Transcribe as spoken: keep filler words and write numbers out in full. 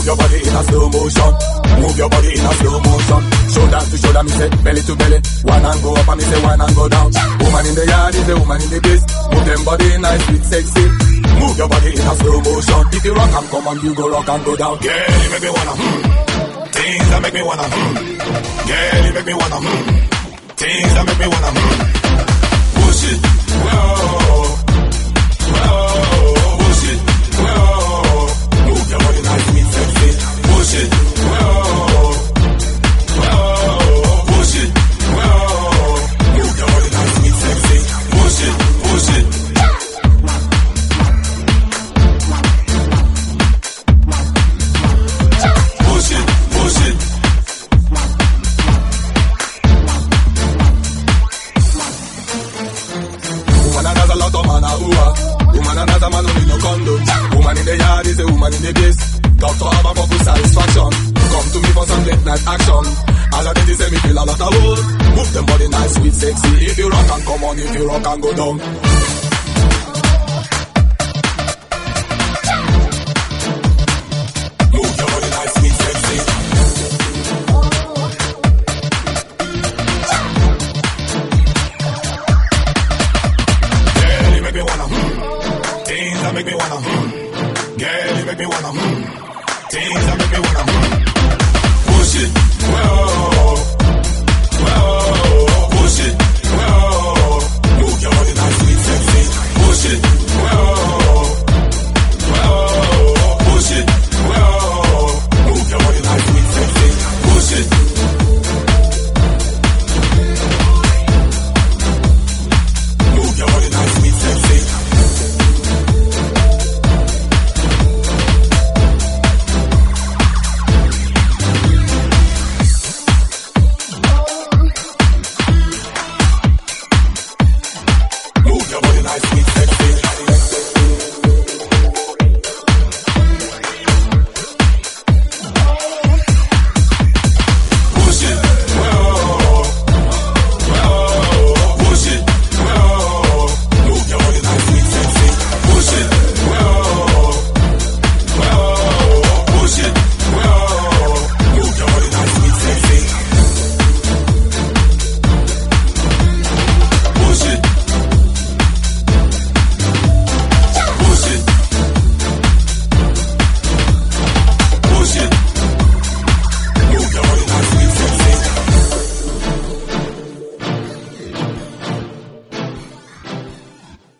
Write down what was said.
Move your body in a slow motion. Move your body in a slow motion. Shoulder to shoulder, me say belly to belly. One and go up and me say one and go down. Woman in the yard is the woman in the place. Move them body nice, sweet, sexy. Move your body in a slow motion. If you rock and come on, you go rock and go down. Girl, you make me wanna hmm. Things that make me wanna hmm. Girl, you make me wanna hmm. Things that make me wanna hmm. Push it, whoa, whoa. Push it, whoa. Move your body nice, sweet, sexy. Push it, whoa, whoa. Push it, whoa. Move your body nice, sweet, sexy. Push it, push it. Another man who need no condom. Woman in the yard is a woman in the base. Doctor have a couple satisfaction. Come to me for some late night action. All of them say me feel a lot of wood. Move them body nice, sweet, sexy. If you rock and come on, if you rock and go down. Move your body nice, sweet, sexy. Girl, you make me wanna hmm. Things that make me wanna hmm. Girl, you make me wanna hmm. Things that make me wanna hmm. Push it, whoa, whoa. Push it,